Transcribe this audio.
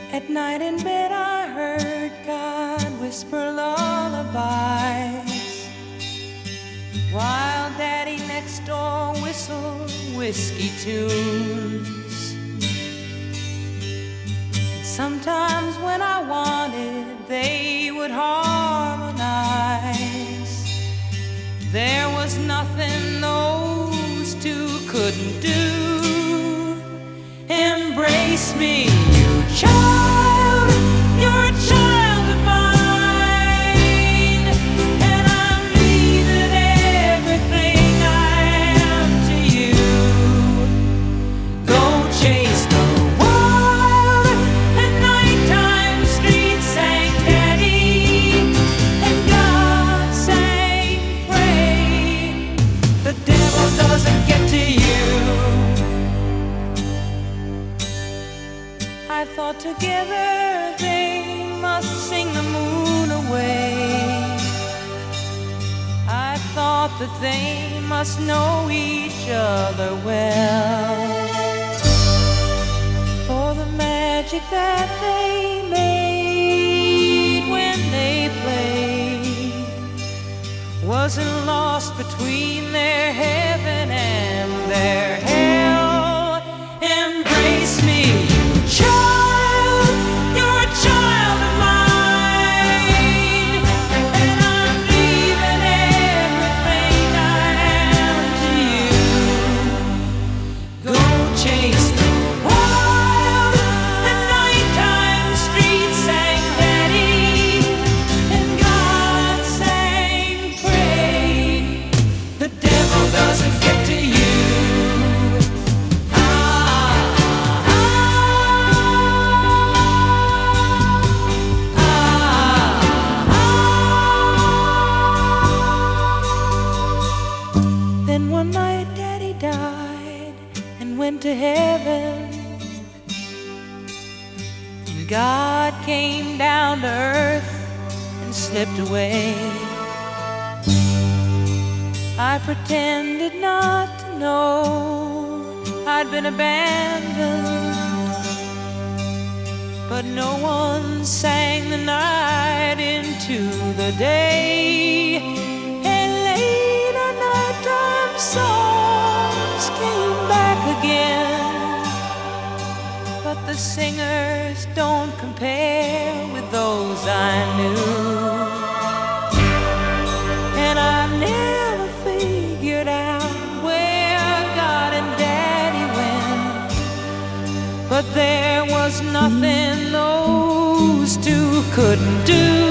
At night in bed I heard God whisper lullabies, while Daddy next door whistled whiskey tunes. And sometimes when I wanted, they would harmonize. There was nothing those two couldn't do. Embrace me, you child, you're a child of mine, and I'm leaving everything I am to you. Go chase the wild, and nighttime streets sang Daddy, and God sang pray. The devil doesn't get to you. I thought together they must sing the moon away. I thought that they must know each other well, for the magic that they made when they played wasn't lost between their heaven and their hell. Embrace me, child, you're a child of mine, and I'm leaving everything I am to you. Go chase the wild, and nighttime streets sang Daddy, and God sang pray. The devil doesn't get to you. Then one night Daddy died and went to heaven, and God came down to earth and slipped away. I pretended not to know I'd been abandoned, but no one sang the night into the day. Songs came back again, but the singers don't compare with those I knew. And I never figured out where God and Daddy went, but there was nothing those two couldn't do.